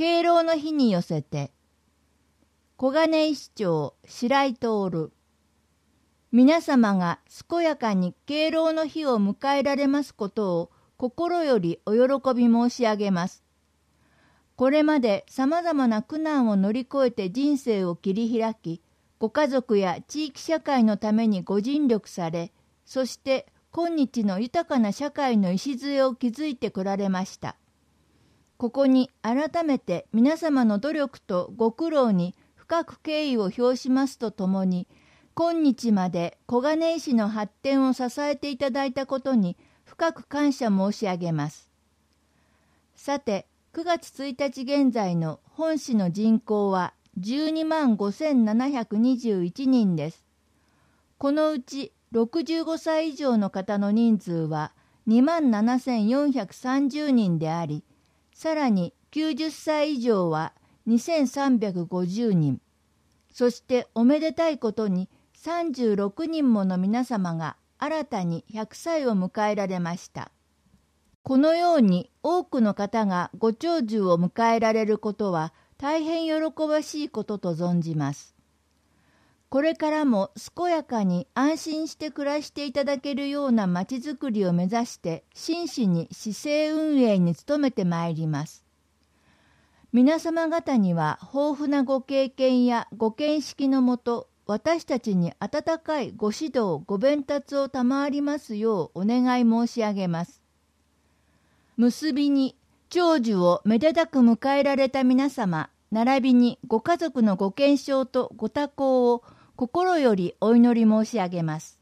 敬老の日に寄せて、小金井市長白井徹。皆様が健やかに敬老の日を迎えられますことを心よりお喜び申し上げます。これまで様々な苦難を乗り越えて人生を切り開き、ご家族や地域社会のためにご尽力され、そして今日の豊かな社会の礎を築いてこられました。ここに改めて皆様の努力とご苦労に深く敬意を表しますとともに、今日まで小金井市の発展を支えていただいたことに深く感謝申し上げます。さて、9月1日現在の本市の人口は12万5721人です。このうち65歳以上の方の人数は2万7430人であり、さらに90歳以上は2350人、そしておめでたいことに36人もの皆様が新たに100歳を迎えられました。このように多くの方がご長寿を迎えられることは大変喜ばしいことと存じます。これからも健やかに安心して暮らしていただけるようなまちづくりを目指して真摯に市政運営に努めてまいります。皆様方には豊富なご経験やご見識のもと、私たちに温かいご指導ご鞭達を賜りますようお願い申し上げます。結びに長寿をめでたく迎えられた皆様、並びにご家族のご健勝とご多幸を心よりお祈り申し上げます。